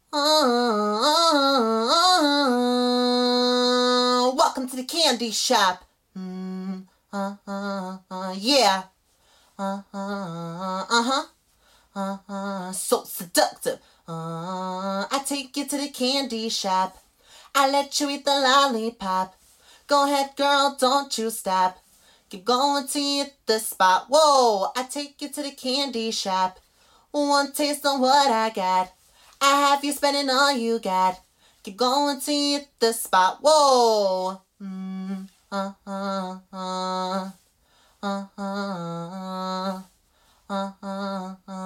Welcome to the candy shop. Yeah. So seductive. I take you to the candy shop. I let you eat the lollipop. Go ahead, girl, don't you stop. Keep going till you hit the spot. Whoa, I take you to the candy shop. One taste of what I got. I have you spending all you got. Keep going till you hit the spot. Whoa. Uh, uh, uh, uh, uh, uh, uh, uh.